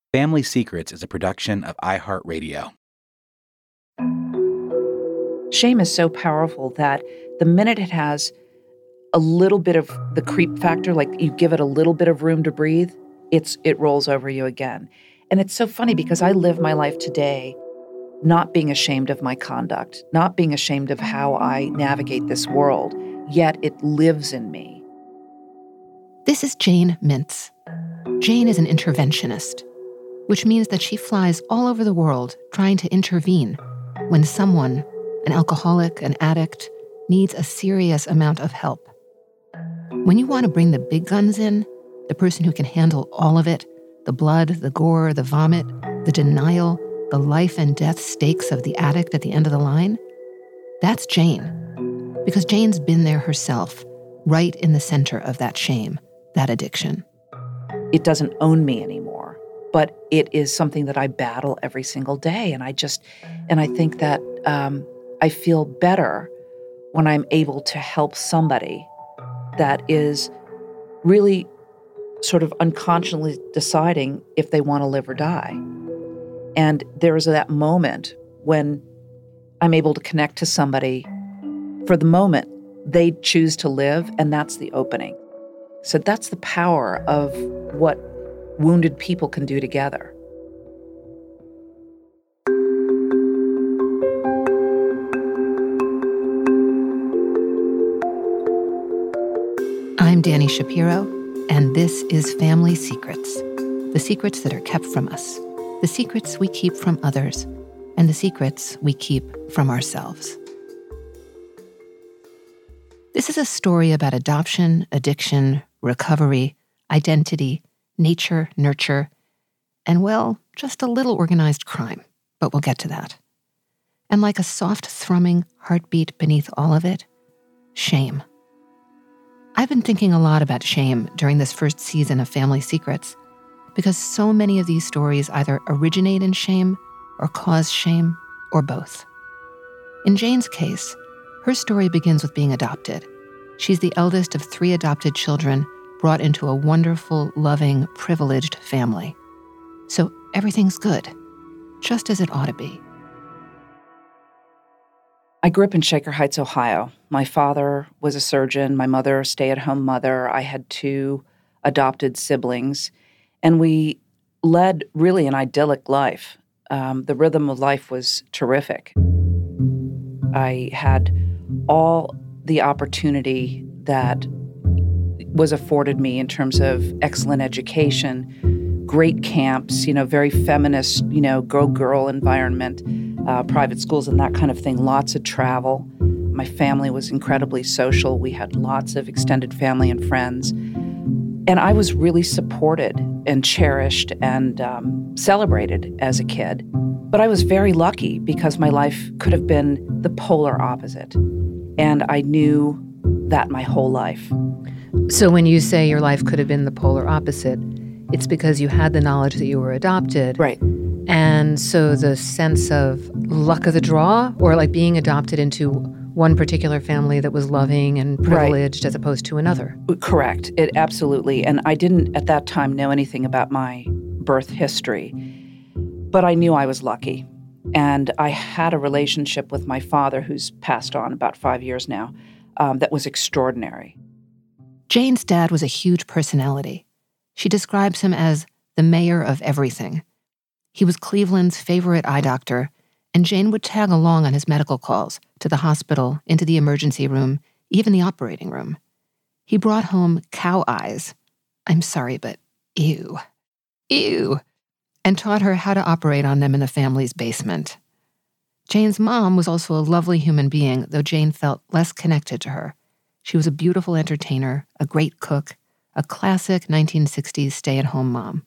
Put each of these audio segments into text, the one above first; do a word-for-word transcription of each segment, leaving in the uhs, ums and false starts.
Family Secrets is a production of iHeartRadio. Shame is so powerful that the minute it has a little bit of the creep factor, like you give it a little bit of room to breathe, it's it rolls over you again. And it's so funny because I live my life today not being ashamed of my conduct, not being ashamed of how I navigate this world, yet it lives in me. This is Jane Mintz. Jane is an interventionist, which means that she flies all over the world trying to intervene when someone, an alcoholic, an addict, needs a serious amount of help. When you want to bring the big guns in, the person who can handle all of it, the blood, the gore, the vomit, the denial, the life and death stakes of the addict at the end of the line, that's Jane. Because Jane's been there herself, right in the center of that shame, that addiction. It doesn't own me anymore, but it is something that I battle every single day. And I just, and I think that um, I feel better when I'm able to help somebody that is really sort of unconsciously deciding if they want to live or die. And there is that moment when I'm able to connect to somebody. For the moment, they choose to live, and that's the opening. So that's the power of what wounded people can do together. I'm Dani Shapiro, and this is Family Secrets, the secrets that are kept from us, the secrets we keep from others, and the secrets we keep from ourselves. This is a story about adoption, addiction, recovery, identity, nature, nurture, and, well, just a little organized crime, but we'll get to that. And like a soft thrumming heartbeat beneath all of it, shame. I've been thinking a lot about shame during this first season of Family Secrets because so many of these stories either originate in shame or cause shame or both. In Jane's case, her story begins with being adopted. She's the eldest of three adopted children brought into a wonderful, loving, privileged family. So everything's good, just as it ought to be. I grew up in Shaker Heights, Ohio. My father was a surgeon, my mother a stay-at-home mother. I had two adopted siblings, and we led really an idyllic life. Um, the rhythm of life was terrific. I had all the opportunity that was afforded me in terms of excellent education, great camps, you know, very feminist, you know, go-girl environment, uh, private schools and that kind of thing, lots of travel. My family was incredibly social. We had lots of extended family and friends. And I was really supported and cherished and um, celebrated as a kid. But I was very lucky because my life could have been the polar opposite. And I knew that my whole life. So when you say your life could have been the polar opposite, it's because you had the knowledge that you were adopted. Right. And so the sense of luck of the draw, or like being adopted into one particular family that was loving and privileged, right, as opposed to another. Correct. It absolutely. And I didn't at that time know anything about my birth history, but I knew I was lucky. And I had a relationship with my father, who's passed on about five years now, um, that was extraordinary. Jane's dad was a huge personality. She describes him as the mayor of everything. He was Cleveland's favorite eye doctor, and Jane would tag along on his medical calls to the hospital, into the emergency room, even the operating room. He brought home cow eyes. I'm sorry, but ew. Ew. And taught her how to operate on them in the family's basement. Jane's mom was also a lovely human being, though Jane felt less connected to her. She was a beautiful entertainer, a great cook, a classic nineteen sixties stay-at-home mom.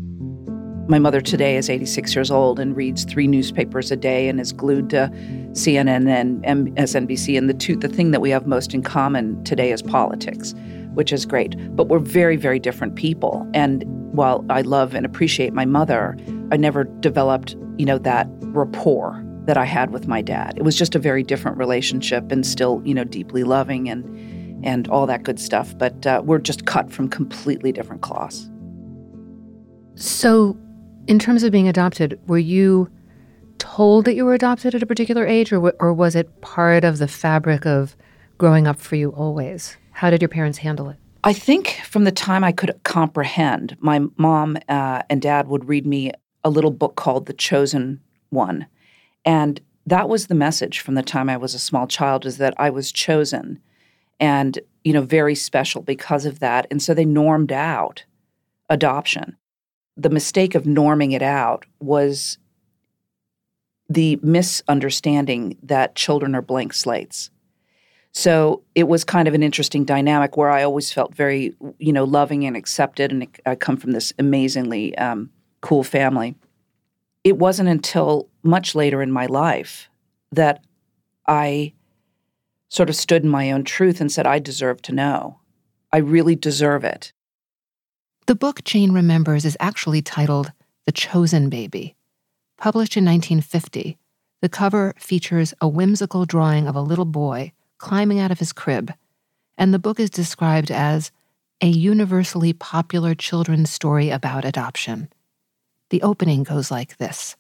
My mother today is eighty-six years old and reads three newspapers a day and is glued to C N N and M S N B C. And the two, the thing that we have most in common today is politics, which is great. But we're very, very different people. And while I love and appreciate my mother, I never developed, you know, that rapport that I had with my dad. It was just a very different relationship and still, you know, deeply loving and and all that good stuff. But uh, we're just cut from completely different cloths. So In terms of being adopted, were you told that you were adopted at a particular age, or w- or was it part of the fabric of growing up for you always? How did your parents handle it? I think from the time I could comprehend, my mom uh, and dad would read me a little book called The Chosen One. And that was the message from the time I was a small child, is that I was chosen and, you know, very special because of that. And so they normed out adoption. The mistake of norming it out was the misunderstanding that children are blank slates. So it was kind of an interesting dynamic where I always felt very, you know, loving and accepted, and I come from this amazingly um, cool family. It wasn't until much later in my life that I sort of stood in my own truth and said, I deserve to know. I really deserve it. The book Jane remembers is actually titled The Chosen Baby. Published in nineteen fifty, the cover features a whimsical drawing of a little boy climbing out of his crib, and the book is described as a universally popular children's story about adoption. The opening goes like this.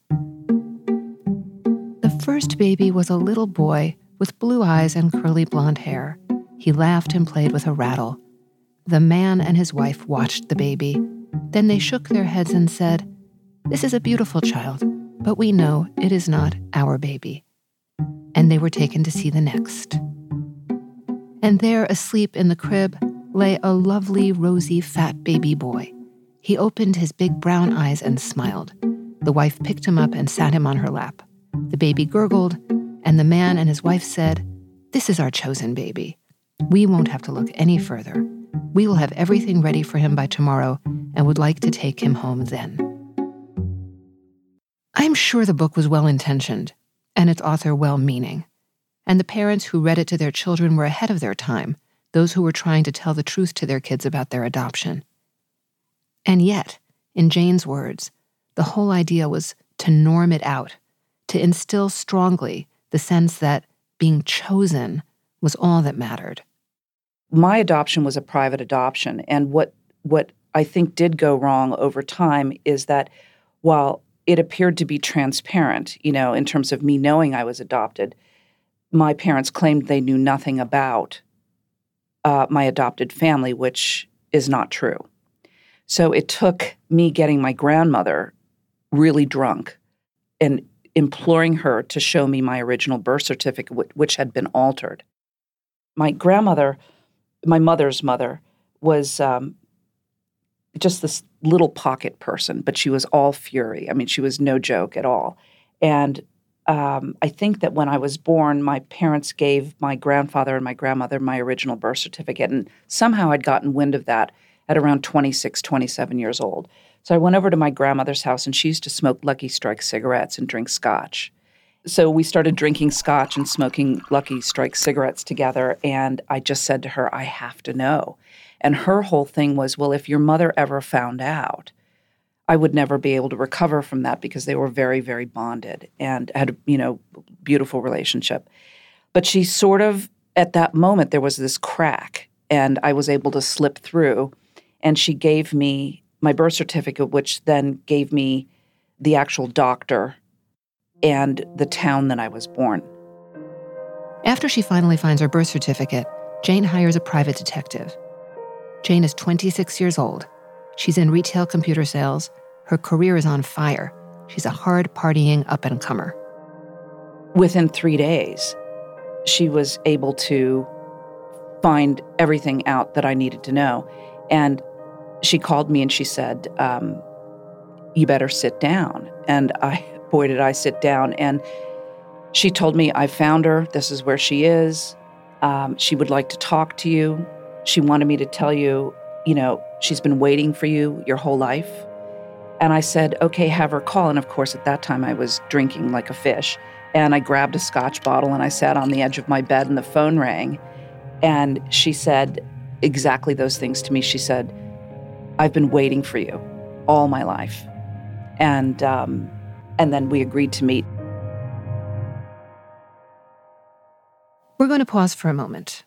The first baby was a little boy with blue eyes and curly blonde hair. He laughed and played with a rattle. The man and his wife watched the baby. Then they shook their heads and said, "This is a beautiful child, but we know it is not our baby." And they were taken to see the next. And there, asleep in the crib, lay a lovely, rosy, fat baby boy. He opened his big brown eyes and smiled. The wife picked him up and sat him on her lap. The baby gurgled, and the man and his wife said, "This is our chosen baby. We won't have to look any further. We will have everything ready for him by tomorrow and would like to take him home then." I'm sure the book was well-intentioned, and its author well-meaning. And the parents who read it to their children were ahead of their time, those who were trying to tell the truth to their kids about their adoption. And yet, in Jane's words, the whole idea was to norm it out, to instill strongly the sense that being chosen was all that mattered. My adoption was a private adoption, and what what I think did go wrong over time is that while it appeared to be transparent, you know, in terms of me knowing I was adopted, my parents claimed they knew nothing about uh, my adopted family, which is not true. So it took me getting my grandmother really drunk and imploring her to show me my original birth certificate, which had been altered. My grandmother, my mother's mother, was um, just this little pocket person, but she was all fury. I mean, she was no joke at all. And um, I think that when I was born, my parents gave my grandfather and my grandmother my original birth certificate, and somehow I'd gotten wind of that at around twenty-six, twenty-seven years old. So I went over to my grandmother's house, and she used to smoke Lucky Strike cigarettes and drink scotch. So we started drinking scotch and smoking Lucky Strike cigarettes together, and I just said to her, I have to know. And her whole thing was, well, if your mother ever found out, I would never be able to recover from that because they were very, very bonded and had, you know, beautiful relationship. But she sort of, at that moment, there was this crack, and I was able to slip through, and she gave me my birth certificate, which then gave me the actual doctor and the town that I was born. After she finally finds her birth certificate, Jane hires a private detective. Jane is twenty-six years old. She's in retail computer sales. Her career is on fire. She's a hard-partying up-and-comer. Within three days, she was able to find everything out that I needed to know. And she called me and she said, um, you better sit down. And I, boy, did I sit down. And she told me, I found her. This is where she is. Um, she would like to talk to you. She wanted me to tell you, you know, she's been waiting for you your whole life. And I said, okay, have her call. And of course, at that time, I was drinking like a fish. And I grabbed a scotch bottle and I sat on the edge of my bed and the phone rang. And she said exactly those things to me. She said, I've been waiting for you all my life. And, um, and then we agreed to meet. We're going to pause for a moment.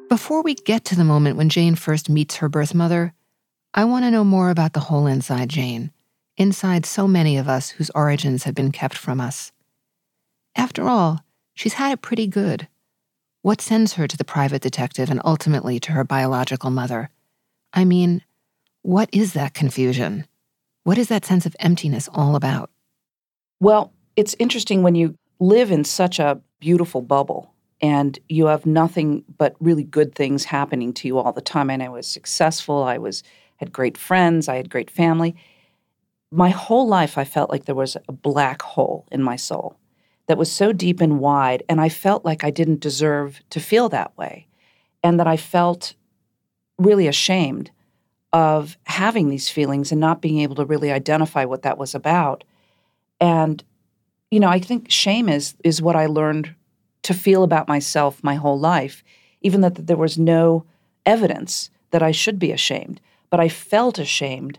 Before we get to the moment when Jane first meets her birth mother, I want to know more about the whole inside Jane, inside so many of us whose origins have been kept from us. After all, she's had it pretty good. What sends her to the private detective and ultimately to her biological mother? I mean, what is that confusion? What is that sense of emptiness all about? Well, it's interesting when you live in such a beautiful bubble and you have nothing but really good things happening to you all the time. And I was successful. I was had great friends. I had great family. My whole life, I felt like there was a black hole in my soul that was so deep and wide, and I felt like I didn't deserve to feel that way, and that I felt really ashamed of having these feelings and not being able to really identify what that was about. And, you know, I think shame is is what I learned to feel about myself my whole life, even that there was no evidence that I should be ashamed. But I felt ashamed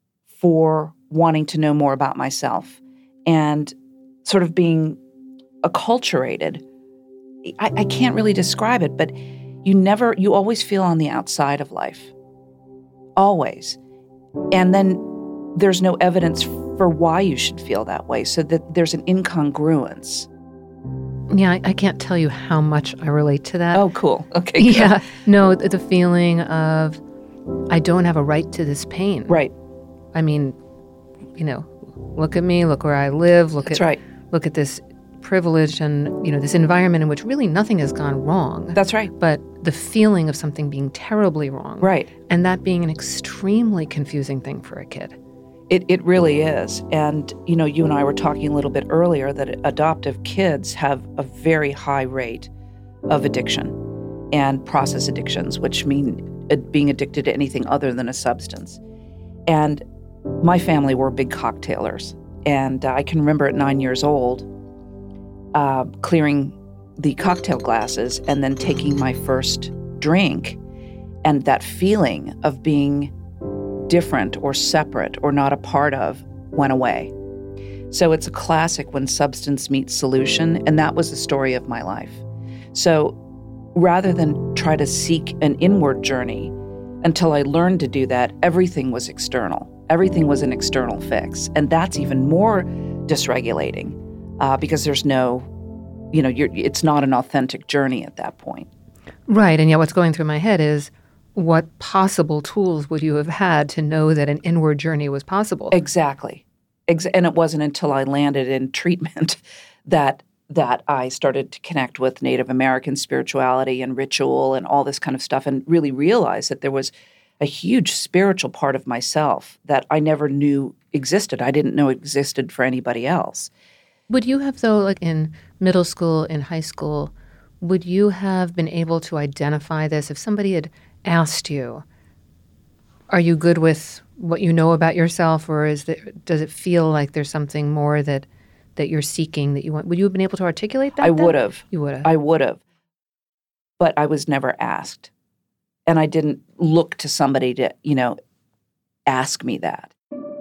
for wanting to know more about myself and sort of being acculturated. I, I can't really describe it, but you never, you always feel on the outside of life. Always. And then there's no evidence for why you should feel that way, so that there's an incongruence. Yeah, I, I can't tell you how much I relate to that. Oh, cool. Okay, good. Yeah. No, the feeling of, I don't have a right to this pain. Right. I mean, you know, look at me, look where I live, look That's at right. look at this privilege and, you know, this environment in which really nothing has gone wrong. That's right. But the feeling of something being terribly wrong. Right. And that being an extremely confusing thing for a kid. It it really is. And, you know, you and I were talking a little bit earlier that adoptive kids have a very high rate of addiction and process addictions, which mean being addicted to anything other than a substance. And my family were big cocktailers. And uh, I can remember at nine years old, uh, clearing the cocktail glasses and then taking my first drink, and that feeling of being different or separate or not a part of went away. So it's a classic when substance meets solution, and that was the story of my life. So rather than try to seek an inward journey until I learned to do that, everything was external. Everything was an external fix. And that's even more dysregulating uh, because there's no, you know, you're, it's not an authentic journey at that point. Right. And yet what's going through my head is, what possible tools would you have had to know that an inward journey was possible? Exactly. Ex- and it wasn't until I landed in treatment that that I started to connect with Native American spirituality and ritual and all this kind of stuff, and really realized that there was a huge spiritual part of myself that I never knew existed. I didn't know existed for anybody else. Would you have, though, like in middle school, in high school, would you have been able to identify this if somebody had asked you, are you good with what you know about yourself, or is there, does it feel like there's something more that that you're seeking, that you want? Would you have been able to articulate that? I then? would have. You would have. I would have. But I was never asked. And I didn't look to somebody to, you know, ask me that.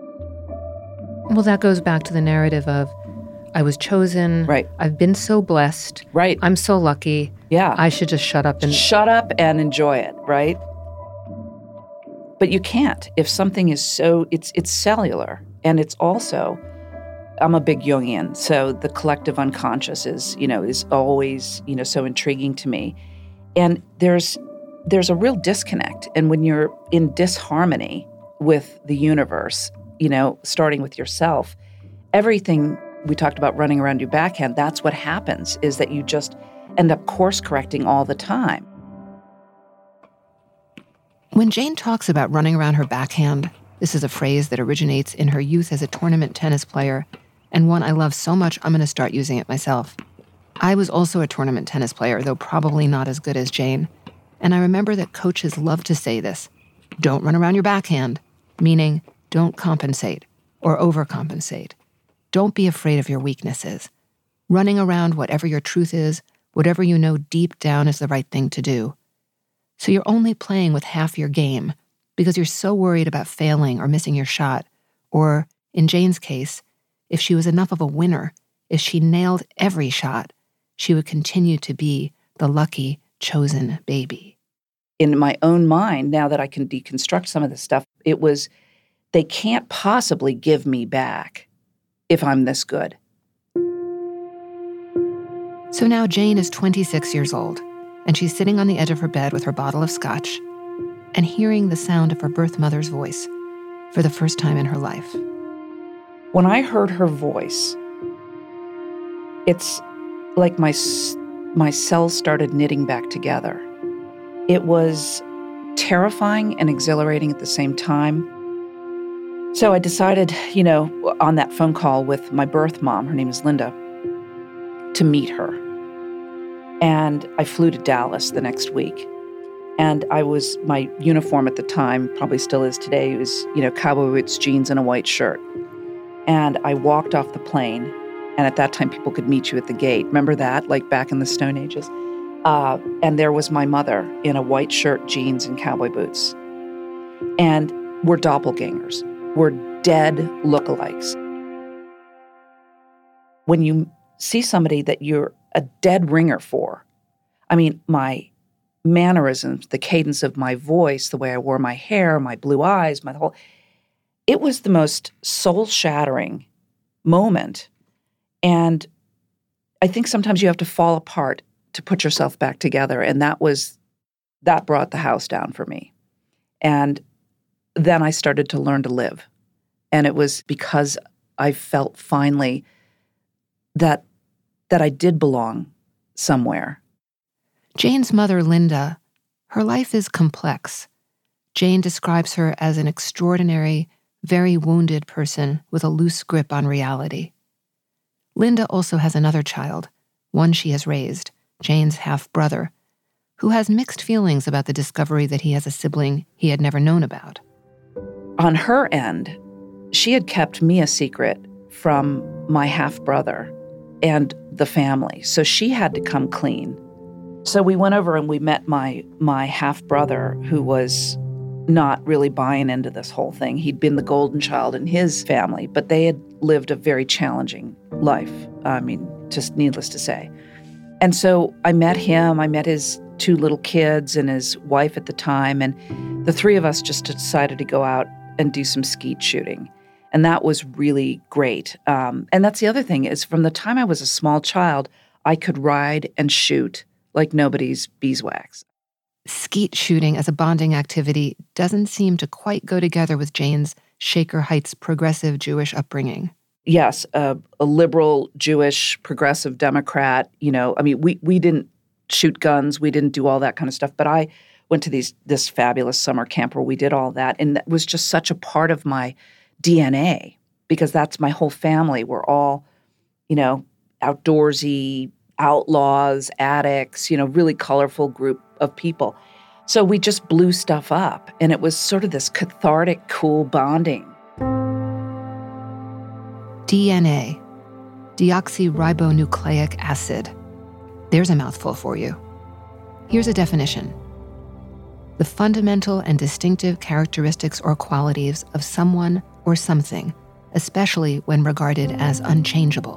Well, that goes back to the narrative of, I was chosen. Right. I've been so blessed. Right. I'm so lucky. Yeah. I should just shut up and... Shut up and enjoy it, right? But you can't. If something is so, it's it's cellular. And it's also, I'm a big Jungian, so the collective unconscious is, you know, is always, you know, so intriguing to me. And there's there's a real disconnect. And when you're in disharmony with the universe, you know, starting with yourself, everything we talked about running around your backhand, that's what happens, is that you just end up course correcting all the time. When Jane talks about running around her backhand, this is a phrase that originates in her youth as a tournament tennis player, and one I love so much I'm going to start using it myself. I was also a tournament tennis player, though probably not as good as Jane. And I remember that coaches love to say this, don't run around your backhand, meaning don't compensate or overcompensate. Don't be afraid of your weaknesses. Running around whatever your truth is, whatever you know deep down is the right thing to do. So you're only playing with half your game because you're so worried about failing or missing your shot. Or, in Jane's case, if she was enough of a winner, if she nailed every shot, she would continue to be the lucky, chosen baby. in my own mind, now that I can deconstruct some of this stuff, it was, they can't possibly give me back if I'm this good. So now Jane is twenty-six years old, and she's sitting on the edge of her bed with her bottle of scotch and hearing the sound of her birth mother's voice for the first time in her life. When I heard her voice, it's like my my cells started knitting back together. It was terrifying and exhilarating at the same time. So I decided, you know, on that phone call with my birth mom, her name is Linda, to meet her. And I flew to Dallas the next week. And I was, my uniform at the time, probably still is today, was, you know, cowboy boots, jeans, and a white shirt. And I walked off the plane, and at that time people could meet you at the gate. Remember that, like back in the Stone Ages? Uh, and there was my mother in a white shirt, jeans, and cowboy boots. And we're doppelgangers. We're dead lookalikes. When you see somebody that you're a dead ringer for, I mean, my mannerisms, the cadence of my voice, the way I wore my hair, my blue eyes, my whole, it was the most soul-shattering moment. And I think sometimes you have to fall apart to put yourself back together. And that was, that brought the house down for me. And then I started to learn to live. And it was because I felt finally that that I did belong somewhere. Jane's mother, Linda, her life is complex. Jane describes her as an extraordinary, very wounded person with a loose grip on reality. Linda also has another child, one she has raised, Jane's half-brother, who has mixed feelings about the discovery that he has a sibling he had never known about. On her end, she had kept me a secret from my half-brother and the family, so she had to come clean. So we went over and we met my my half-brother, who was not really buying into this whole thing. He'd been the golden child in his family, but they had lived a very challenging life, I mean, just needless to say. And so I met him, I met his two little kids and his wife at the time, and the three of us just decided to go out and do some skeet shooting. And that was really great. Um, and that's the other thing, is from the time I was a small child, I could ride and shoot like nobody's beeswax. Skeet shooting as a bonding activity doesn't seem to quite go together with Jane's Shaker Heights progressive Jewish upbringing. Yes, uh, a liberal Jewish progressive Democrat, you know, I mean, we, we didn't shoot guns, we didn't do all that kind of stuff, but I went to these this fabulous summer camp where we did all that, and that was just such a part of my D N A, because that's my whole family. We're all, you know, outdoorsy, outlaws, addicts, you know, really colorful group of people. So we just blew stuff up, and it was sort of this cathartic, cool bonding. D N A, deoxyribonucleic acid. There's a mouthful for you. Here's a definition. The fundamental and distinctive characteristics or qualities of someone or something, especially when regarded as unchangeable.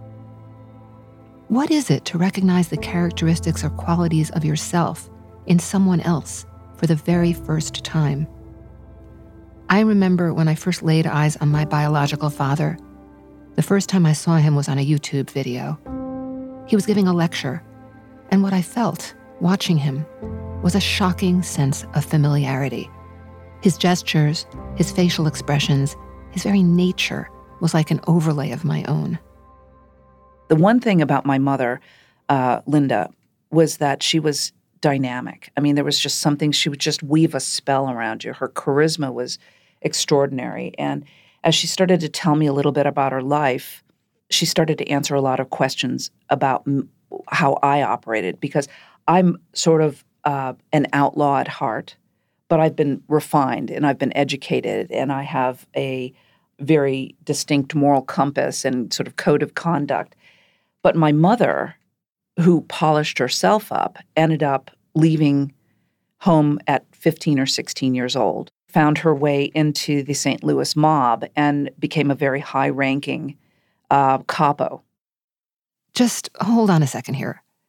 What is it to recognize the characteristics or qualities of yourself in someone else for the very first time? I remember when I first laid eyes on my biological father, the first time I saw him was on a YouTube video. He was giving a lecture, and what I felt watching him was a shocking sense of familiarity. His gestures, his facial expressions, his very nature was like an overlay of my own. The one thing about my mother, uh, Linda, was that she was dynamic. I mean, there was just something, she would just weave a spell around you. Her charisma was extraordinary. And as she started to tell me a little bit about her life, she started to answer a lot of questions about m- how I operated, because I'm sort of uh, an outlaw at heart, but I've been refined and I've been educated, and I have a very distinct moral compass and sort of code of conduct. But my mother, who polished herself up, ended up leaving home at fifteen or sixteen years old, found her way into the Saint Louis mob, and became a very high-ranking uh, capo. Just hold on a second here.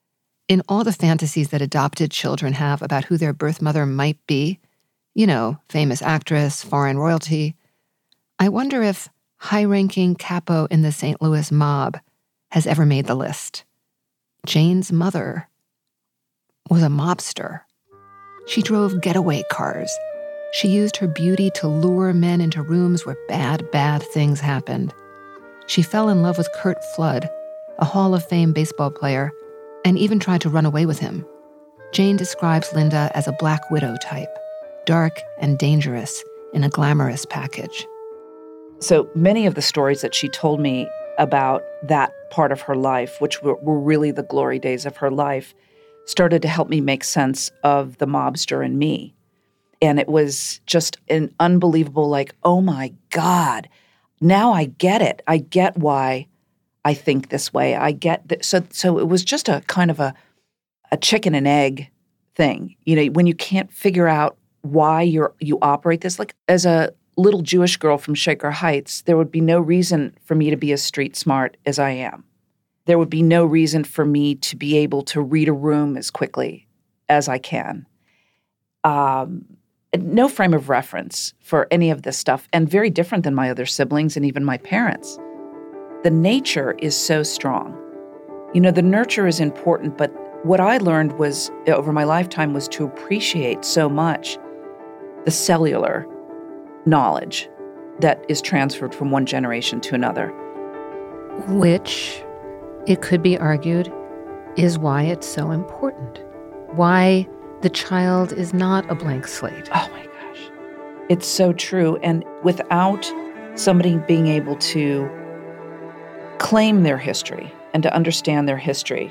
In all the fantasies that adopted children have about who their birth mother might be, you know, famous actress, foreign royalty, I wonder if high-ranking capo in the Saint Louis mob has ever made the list. Jane's mother was a mobster. She drove getaway cars. She used her beauty to lure men into rooms where bad, bad things happened. She fell in love with Curt Flood, a Hall of Fame baseball player, and even tried to run away with him. Jane describes Linda as a Black Widow type, dark and dangerous in a glamorous package. So many of the stories that she told me about that part of her life, which were, were really the glory days of her life, started to help me make sense of the mobster in me. And it was just an unbelievable, like, oh my God, now I get it. I get why I think this way. I get that. So, so it was just a kind of a, a chicken and egg thing. You know, when you can't figure out why you're, you operate this, like as a little Jewish girl from Shaker Heights, there would be no reason for me to be as street smart as I am. There would be no reason for me to be able to read a room as quickly as I can. Um, no frame of reference for any of this stuff, and very different than my other siblings and even my parents. The nature is so strong. You know, the nurture is important, but what I learned was, over my lifetime, was to appreciate so much the cellular knowledge that is transferred from one generation to another. Which, it could be argued, is why it's so important. Why the child is not a blank slate. Oh my gosh. It's so true. And without somebody being able to claim their history and to understand their history,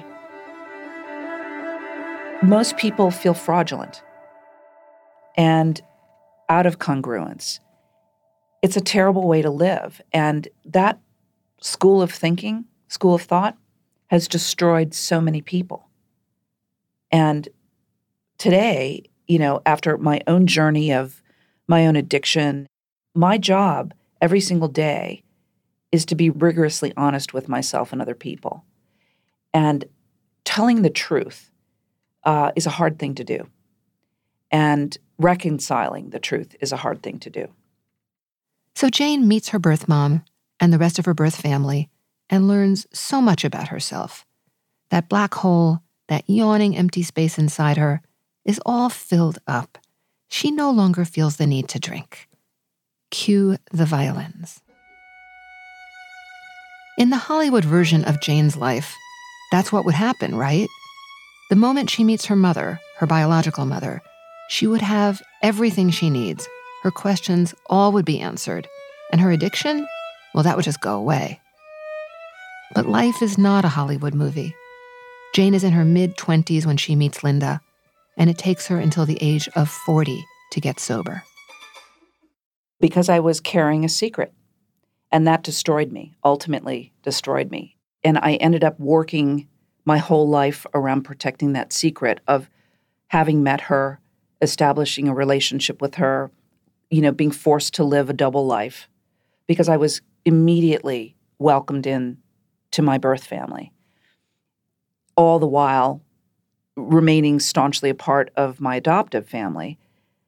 most people feel fraudulent and out of congruence. It's a terrible way to live. And that school of thinking, school of thought, has destroyed so many people. And today, you know, after my own journey of my own addiction, my job every single day is to be rigorously honest with myself and other people. And telling the truth uh, is a hard thing to do. And reconciling the truth is a hard thing to do. So Jane meets her birth mom and the rest of her birth family and learns so much about herself. That black hole, that yawning empty space inside her, is all filled up. She no longer feels the need to drink. Cue the violins. In the Hollywood version of Jane's life, that's what would happen, right? The moment she meets her mother, her biological mother, she would have everything she needs. Her questions all would be answered. And her addiction, well, that would just go away. But life is not a Hollywood movie. Jane is in her mid-twenties when she meets Linda, and it takes her until the age of forty to get sober. Because I was carrying a secret, and that destroyed me, ultimately destroyed me. And I ended up working my whole life around protecting that secret of having met her, establishing a relationship with her, you know, being forced to live a double life, because I was immediately welcomed in to my birth family, all the while remaining staunchly a part of my adoptive family.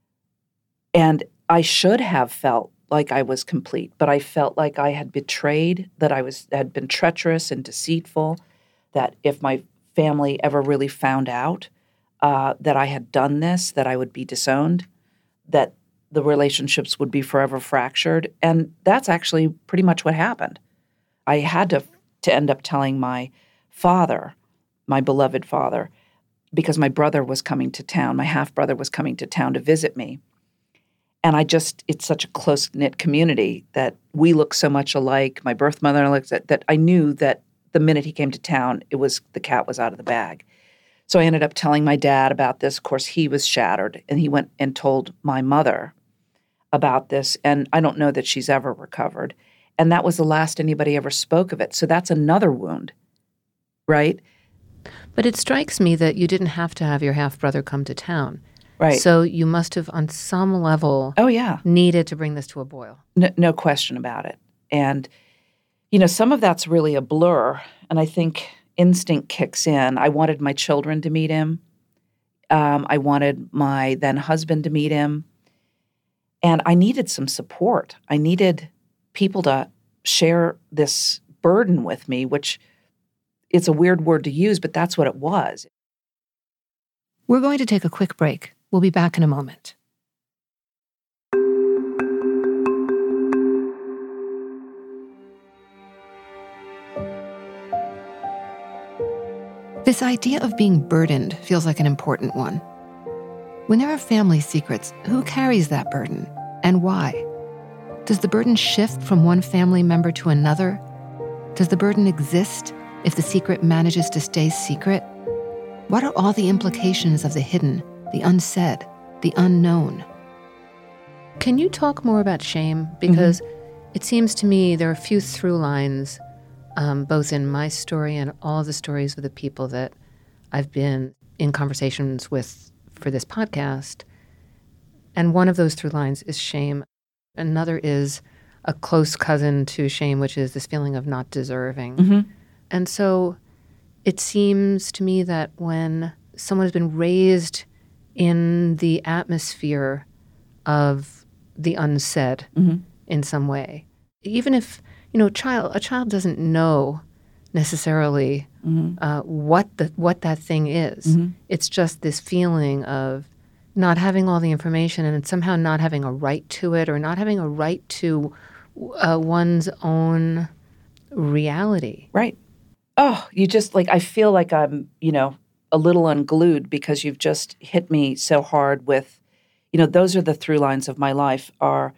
And I should have felt like I was complete, but I felt like I had betrayed, that I was had been treacherous and deceitful, that if my family ever really found out uh, that I had done this, that I would be disowned, that the relationships would be forever fractured. And that's actually pretty much what happened. I had to to end up telling my father, my beloved father, because my brother was coming to town, my half-brother was coming to town to visit me. And I just, it's such a close-knit community that we look so much alike. My birth mother looks at that. I knew that the minute he came to town, it was, the cat was out of the bag. So I ended up telling my dad about this. Of course, he was shattered, and he went and told my mother about this. And I don't know that she's ever recovered. And that was the last anybody ever spoke of it. So that's another wound, right? But it strikes me that you didn't have to have your half-brother come to town. Right. So you must have, on some level, oh, yeah. needed to bring this to a boil. No, no question about it. And, you know, some of that's really a blur. And I think instinct kicks in. I wanted my children to meet him. Um, I wanted my then husband to meet him. And I needed some support. I needed people to share this burden with me, which it's a weird word to use, but that's what it was. We're going to take a quick break. We'll be back in a moment. This idea of being burdened feels like an important one. When there are family secrets, who carries that burden and why? Does the burden shift from one family member to another? Does the burden exist if the secret manages to stay secret? What are all the implications of the hidden, the unsaid, the unknown? Can you talk more about shame? Because mm-hmm. it seems to me there are a few through lines, um, both in my story and all the stories of the people that I've been in conversations with for this podcast. And one of those through lines is shame. Another is a close cousin to shame, which is this feeling of not deserving. Mm-hmm. And so it seems to me that when someone has been raised in the atmosphere of the unsaid mm-hmm. in some way, even if, you know, a child, a child doesn't know necessarily mm-hmm. uh, what the what that thing is. Mm-hmm. It's just this feeling of not having all the information and somehow not having a right to it, or not having a right to uh, one's own reality. Right. Oh, you just like, I feel like I'm, you know, a little unglued because you've just hit me so hard with, you know, those are the through lines of my life, are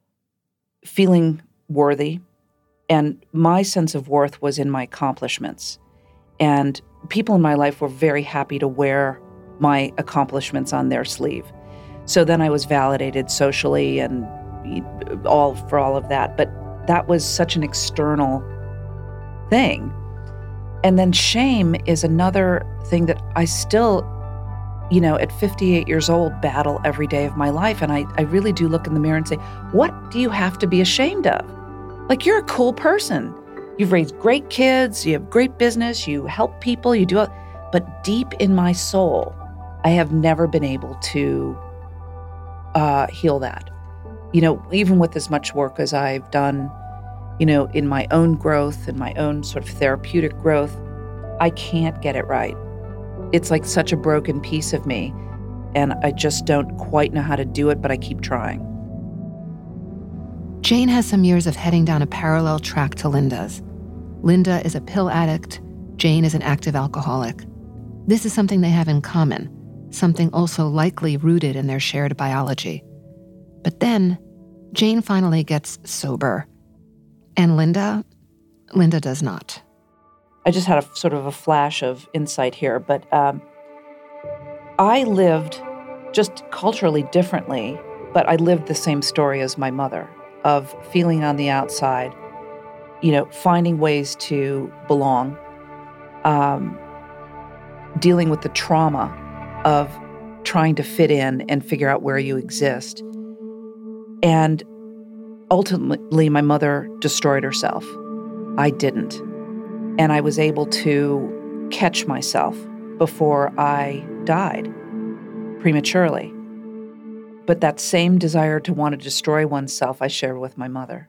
feeling worthy. And my sense of worth was in my accomplishments. And people in my life were very happy to wear my accomplishments on their sleeve. So then I was validated socially and all for all of that. But that was such an external thing. And then shame is another thing that I still, you know, at fifty-eight years old, battle every day of my life. And I, I really do look in the mirror and say, what do you have to be ashamed of? Like, you're a cool person. You've raised great kids, you have great business, you help people, you do it. But deep in my soul, I have never been able to uh, heal that. You know, even with as much work as I've done, you know, in my own growth and my own sort of therapeutic growth, I can't get it right. It's like such a broken piece of me, and I just don't quite know how to do it, but I keep trying. Jane has some years of heading down a parallel track to Linda's. Linda is a pill addict. Jane is an active alcoholic. This is something they have in common, something also likely rooted in their shared biology. But then, Jane finally gets sober. And Linda, Linda does not. I just had a sort of a flash of insight here, but um, I lived just culturally differently, but I lived the same story as my mother, of feeling on the outside, you know, finding ways to belong, um, dealing with the trauma of trying to fit in and figure out where you exist. And ultimately, my mother destroyed herself. I didn't. And I was able to catch myself before I died prematurely. But that same desire to want to destroy oneself, I shared with my mother.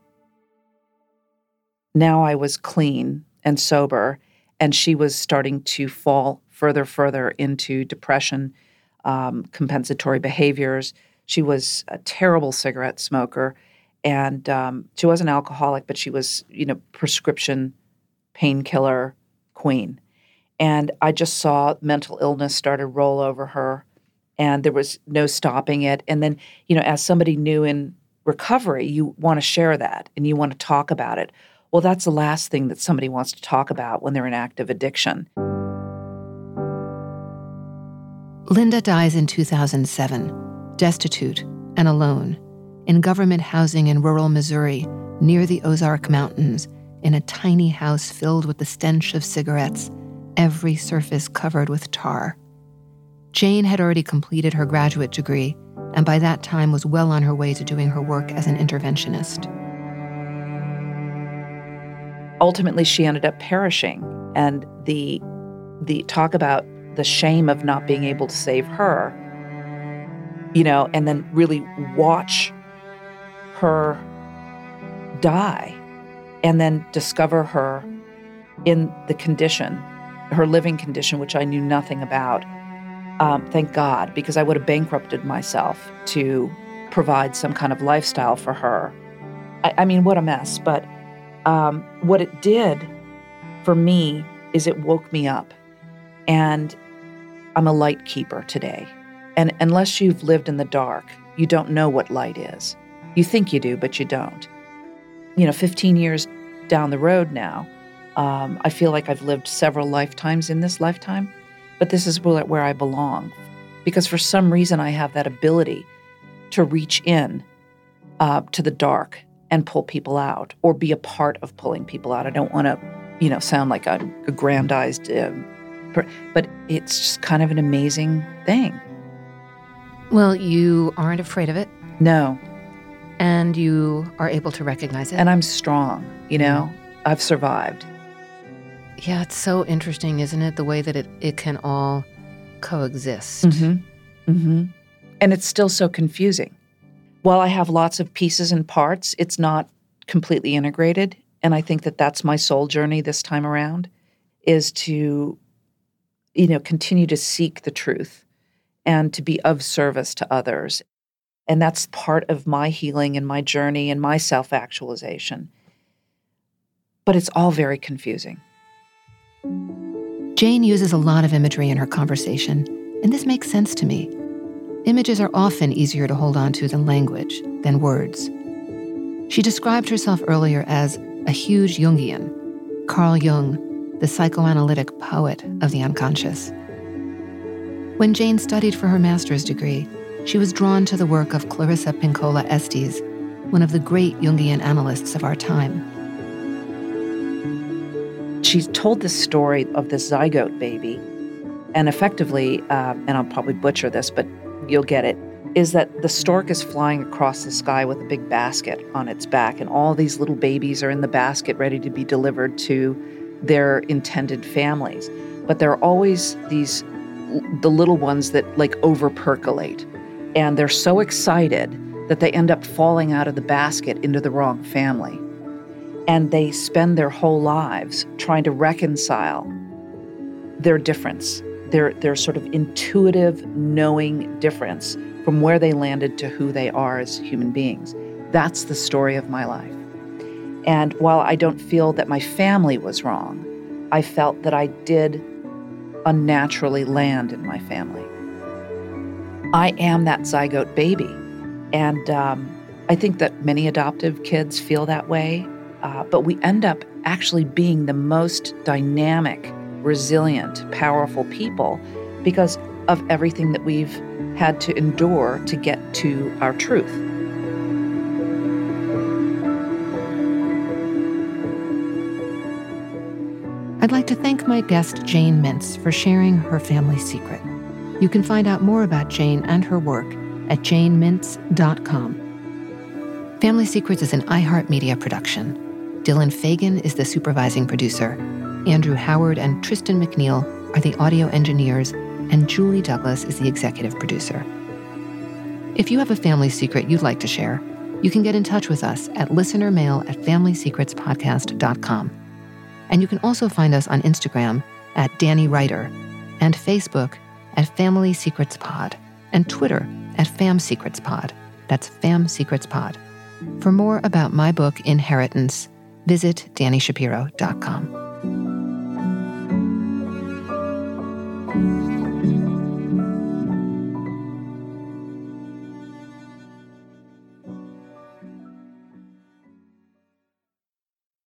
Now I was clean and sober, and she was starting to fall further, further into depression, um, compensatory behaviors. She was a terrible cigarette smoker, and um, she wasn't alcoholic, but she was, you know, prescription painkiller queen. And I just saw mental illness start to roll over her, and there was no stopping it. And then, you know, as somebody new in recovery, you want to share that and you want to talk about it. Well, that's the last thing that somebody wants to talk about when they're in active addiction. Linda dies in two thousand seven, destitute and alone, in government housing in rural Missouri, near the Ozark Mountains, in a tiny house filled with the stench of cigarettes, every surface covered with tar. Jane had already completed her graduate degree, and by that time was well on her way to doing her work as an interventionist. Ultimately, she ended up perishing, And the the talk about the shame of not being able to save her, you know, and then really watch her die and then discover her in the condition, her living condition, which I knew nothing about. Um, thank God, because I would have bankrupted myself to provide some kind of lifestyle for her. I, I mean, what a mess. But um, what it did for me is it woke me up. And I'm a light keeper today. And unless you've lived in the dark, you don't know what light is. You think you do, but you don't. You know, fifteen years down the road now, um, I feel like I've lived several lifetimes in this lifetime, but this is where, where I belong. Because for some reason, I have that ability to reach in uh, to the dark and pull people out, or be a part of pulling people out. I don't want to, you know, sound like I'm aggrandized, um, but it's just kind of an amazing thing. Well, you aren't afraid of it. No. And you are able to recognize it. And I'm strong, you know? Mm-hmm. I've survived. Yeah, it's so interesting, isn't it? The way that it, it can all coexist. Mm-hmm. Mm-hmm. And it's still so confusing. While I have lots of pieces and parts, it's not completely integrated. And I think that that's my soul journey this time around, is to, you know, continue to seek the truth and to be of service to others. And that's part of my healing and my journey and my self-actualization. But it's all very confusing. Jane uses a lot of imagery in her conversation, and this makes sense to me. Images are often easier to hold on to than language, than words. She described herself earlier as a huge Jungian, Carl Jung, the psychoanalytic poet of the unconscious. When Jane studied for her master's degree, she was drawn to the work of Clarissa Pinkola Estes, one of the great Jungian analysts of our time. She told this story of this zygote baby, and effectively, uh, and I'll probably butcher this, but you'll get it, is that the stork is flying across the sky with a big basket on its back, and all these little babies are in the basket ready to be delivered to their intended families. But there are always these, the little ones that like over percolate, and they're so excited that they end up falling out of the basket into the wrong family. And they spend their whole lives trying to reconcile their difference, their, their sort of intuitive, knowing difference from where they landed to who they are as human beings. That's the story of my life. And while I don't feel that my family was wrong, I felt that I did unnaturally land in my family. I am that zygote baby. And um, I think that many adoptive kids feel that way. Uh, but we end up actually being the most dynamic, resilient, powerful people because of everything that we've had to endure to get to our truth. I'd like to thank my guest, Jane Mintz, for sharing her family secret. You can find out more about Jane and her work at jane mintz dot com. Family Secrets is an iHeartMedia production. Dylan Fagan is the supervising producer. Andrew Howard and Tristan McNeil are the audio engineers, and Julie Douglas is the executive producer. If you have a family secret you'd like to share, you can get in touch with us at listenermail at family secrets podcast dot com. And you can also find us on Instagram at Danny Writer, and Facebook at Family Secrets Pod, and Twitter at Fam Secrets Pod. That's Fam Secrets Pod. For more about my book, Inheritance, visit danny shapiro dot com.